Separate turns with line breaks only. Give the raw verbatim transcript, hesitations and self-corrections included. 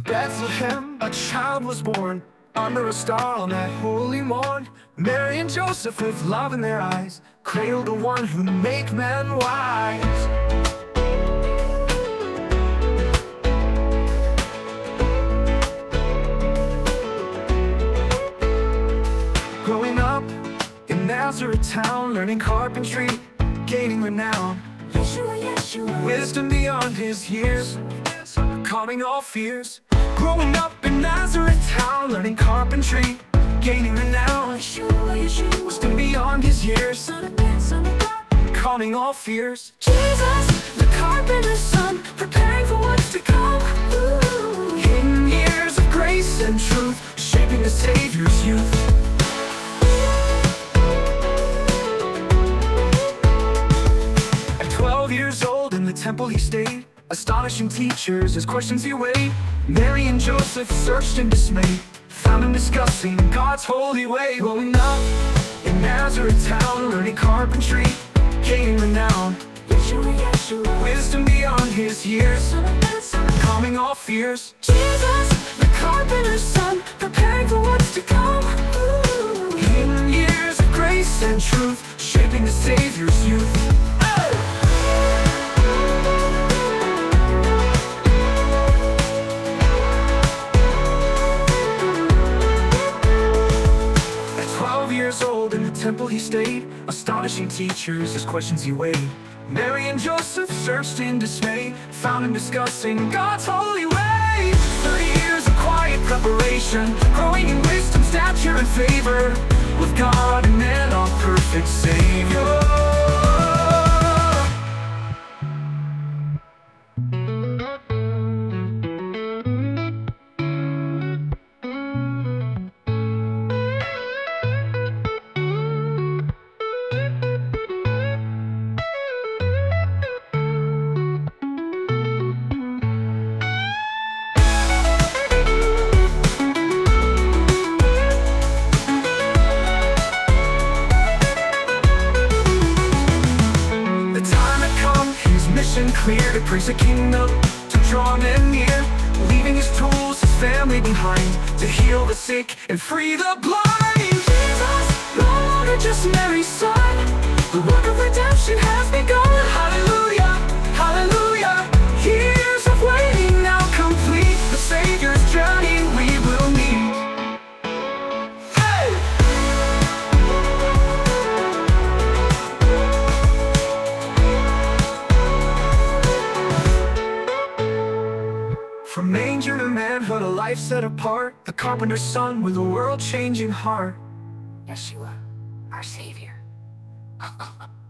Bethlehem, a child was born under a star on that holy morn. Mary and Joseph, with love in their eyes, cradled the one who make men wise. Growing up in Nazareth town, learning carpentry, gaining renown.
Yeshua, Yeshua.
Wisdom beyond his years, calming all fears. Growing up in Nazareth town, learning carpentry, gaining renown.
Yeshua, Yeshua.
Wisdom beyond his years,
Son of man, son of God.
calming all fears.
Jesus, the carpenter's son, preparing for what's to come. Ooh.
Hidden years of grace and truth, shaping the Savior's youth. At twelve years old in the temple he stayed, astonishing teachers, his questions he weighed. Mary and Joseph searched in dismay, found him discussing God's holy way. Growing up in Nazareth town, learning carpentry, gaining renown.
Yeshua, Yeshua.
Wisdom beyond his years,
Son of man, son of God.
calming all fears.
Jesus, the carpenter's son, preparing for what's to come. Ooh.
Hidden years of grace and truth, shaping the Savior's youth. Years old in the temple he stayed, astonishing teachers, his questions he weighed. Mary and Joseph searched in dismay, found him discussing God's holy way. Thirty years of quiet preparation, growing in wisdom, stature, and favor, with God and man, our perfect Savior. Clear to praise the kingdom, to draw men near, leaving his tools, his family behind, to heal the sick and free the blind.
Jesus, no longer just Mary's son,
The work of redemption has begun. Hallelujah, hallelujah. Years of waiting now complete, the Savior's journey we will meet. Hey! From manger to manhood, a life set apart, the carpenter's son with a world-changing heart.
Yeshua, our Savior.